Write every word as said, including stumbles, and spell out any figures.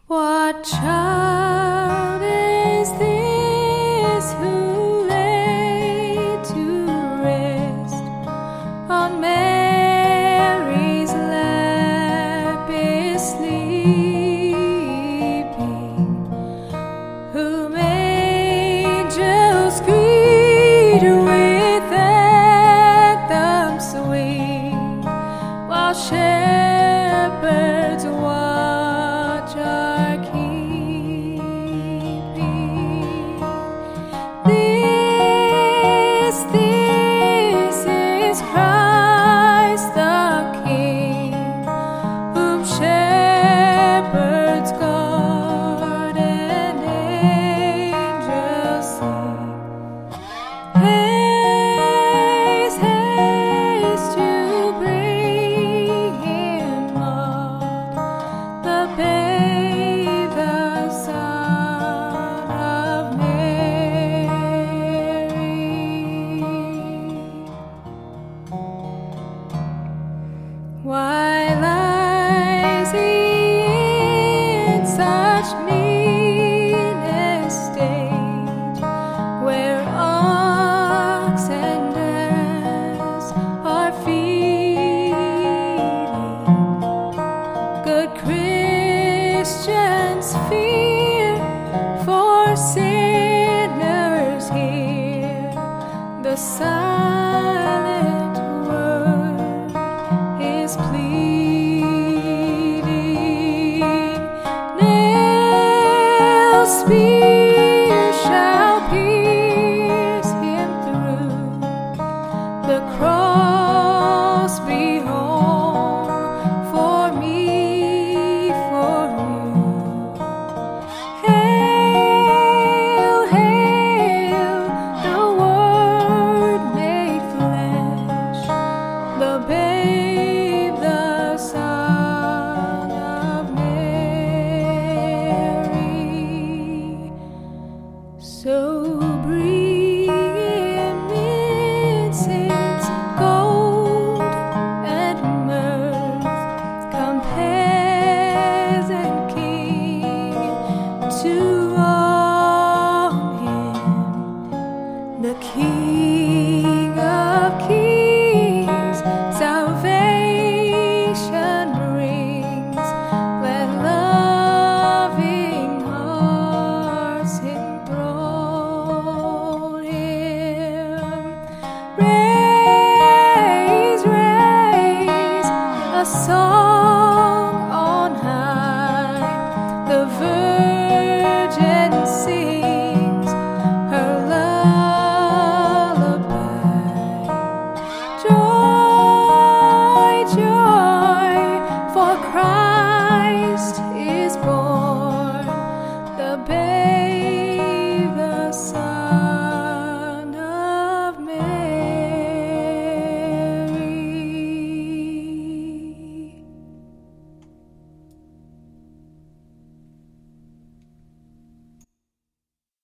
What child is this who lay to rest on Mary's lap is sleeping, whom angels greet with anthems sweet, while shepherds watch are keeping. This, this is Christ the King, whom shepherds guard and angels sing. Haste, haste to bring him up, the babe, the Son of Mary. Why lies he in such need?